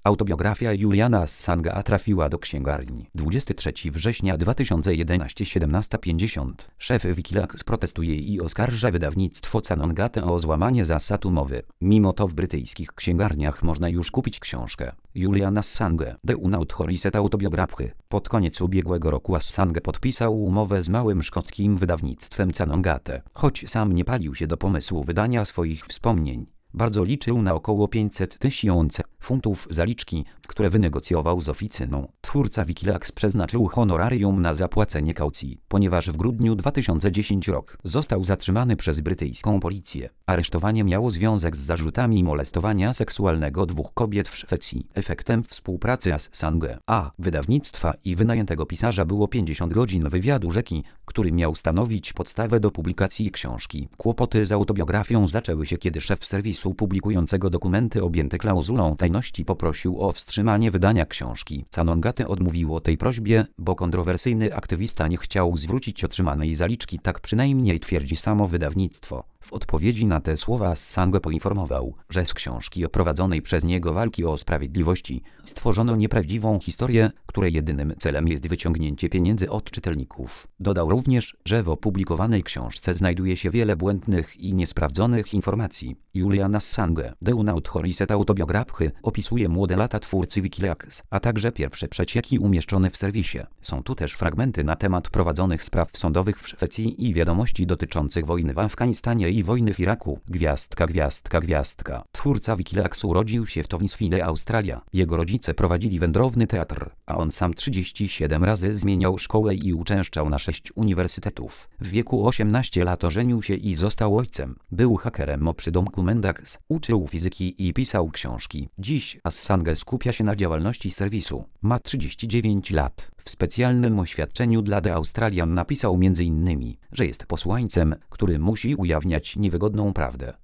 Autobiografia Juliana Assanga trafiła do księgarni. 23 września 2011 17:50. Szef Wikileaks protestuje i oskarża wydawnictwo Canongate o złamanie zasad umowy. Mimo to w brytyjskich księgarniach można już kupić książkę. Julian Assange, The Unauthoriset Autobiography. Pod koniec ubiegłego roku Assange podpisał umowę z małym szkockim wydawnictwem Canongate. Choć sam nie palił się do pomysłu wydania swoich wspomnień, bardzo liczył na około 500 000 funtów zaliczki, które wynegocjował z oficyną. Twórca Wikileaks przeznaczył honorarium na zapłacenie kaucji, ponieważ w grudniu 2010 roku został zatrzymany przez brytyjską policję. Aresztowanie miało związek z zarzutami molestowania seksualnego 2 kobiet w Szwecji. Efektem współpracy Assange wydawnictwa i wynajętego pisarza było 50 godzin wywiadu rzeki, który miał stanowić podstawę do publikacji książki. Kłopoty z autobiografią zaczęły się, kiedy szef serwisu publikującego dokumenty objęte klauzulą tajności poprosił o wstrzymanie wydania książki. Canongate odmówiło tej prośbie, bo kontrowersyjny aktywista nie chciał zwrócić otrzymanej zaliczki, tak przynajmniej twierdzi samo wydawnictwo. W odpowiedzi na te słowa Assange poinformował, że z książki o prowadzonej przez niego walki o sprawiedliwości stworzono nieprawdziwą historię, której jedynym celem jest wyciągnięcie pieniędzy od czytelników. Dodał również, że w opublikowanej książce znajduje się wiele błędnych i niesprawdzonych informacji. Julian Assange, The Unauthoriset Autobiography, opisuje młode lata twórcy Wikileaks, a także pierwsze przecieki umieszczone w serwisie. Są tu też fragmenty na temat prowadzonych spraw sądowych w Szwecji i wiadomości dotyczących wojny w Afganistanie i wojny w Iraku. Gwiazdka. Twórca Wikileaks urodził się w Townsville, Australia. Jego rodzice prowadzili wędrowny teatr, a on sam 37 razy zmieniał szkołę i uczęszczał na 6 uniwersytetów. W wieku 18 lat ożenił się i został ojcem. Był hakerem o przydomku Mendax, uczył fizyki i pisał książki. Dziś Assange skupia się na działalności serwisu. Ma 39 lat. W specjalnym oświadczeniu dla The Australian napisał m.in., że jest posłańcem, który musi ujawniać niewygodną prawdę.